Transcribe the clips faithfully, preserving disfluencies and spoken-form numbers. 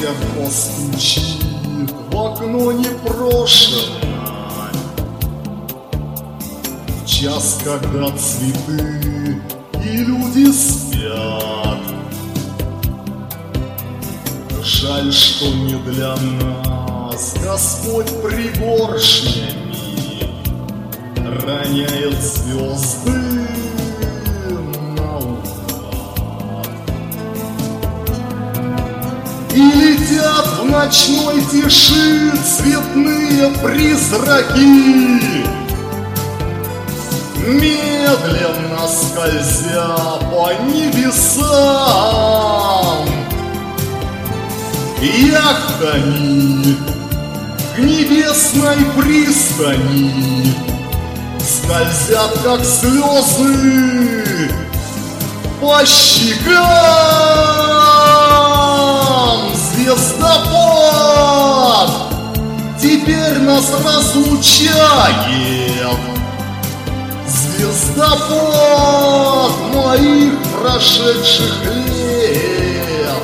Ветер постучит в окно непрошено, в час, когда цветы и люди спят. Жаль, что не для нас Господь пригоршнями роняет звезды наугад. И летят в ночной тиши цветные призраки, медленно скользя по небесам. Яхтами к небесной пристани скользят, как слезы, по щекам. Звездопад теперь нас разлучает, звездопад моих прошедших лет.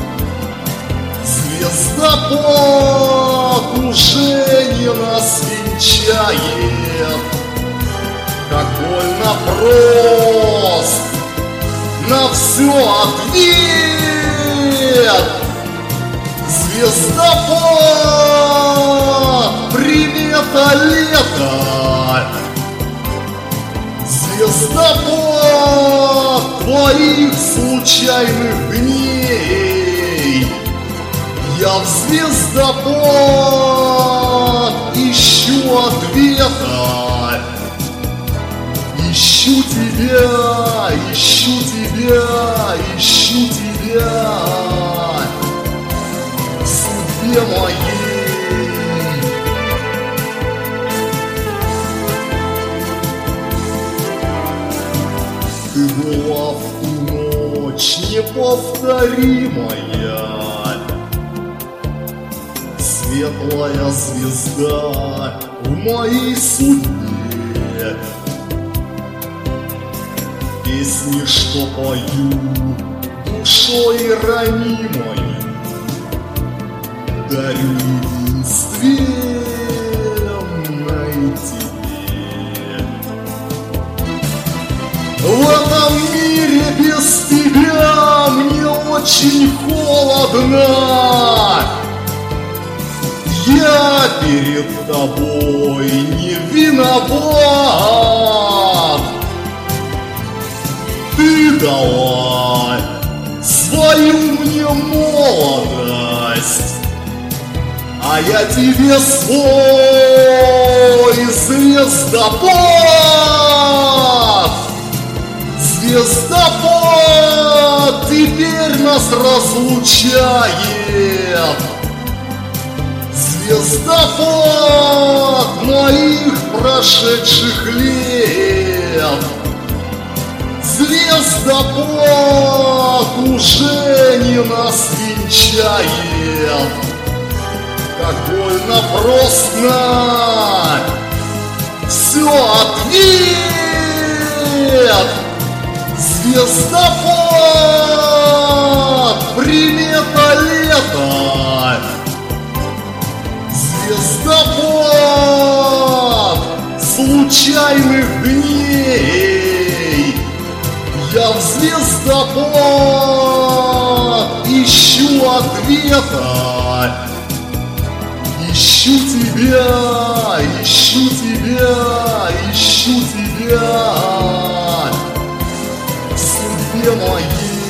Звездопад уже не нас венчает, как больно прост на все ответ. Звездопад, примета лета. Звездопад твоих случайных дней. Я в звездопад ищу ответа. Ищу тебя, ищу тебя, ищу тебя в судьбе моей. Ты была в ту ночь неповторимая, светлая звезда в моей судьбе. Песни, что пою душой ранимой, дарю единственной тебе. В этом мире без тебя мне очень холодно. Я перед тобой не виноват. Ты дала свою мне молодость, а я тебе свой звездопад. Звездопад теперь нас разлучает, звездопад моих прошедших лет. Звездопад уже не нас венчает, как больно просто все ответ. Звездопад, примета лета. Звездопад случайных дней. Я в звездопад ищу ответа. Ищу тебя, ищу тебя, ищу тебя в судьбе моей.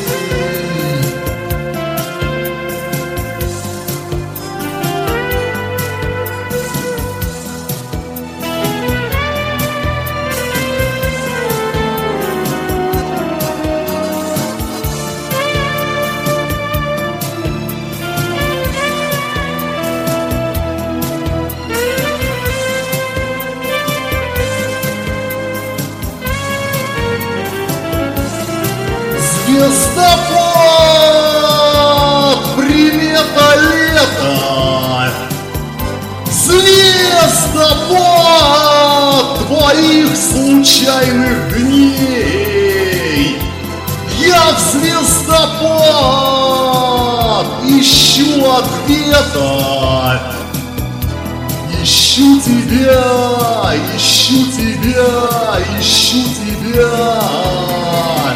Звездопад, примета лета. Звездопад твоих случайных дней. Я в звездопад ищу ответа. Ищу тебя, ищу тебя, ищу тебя.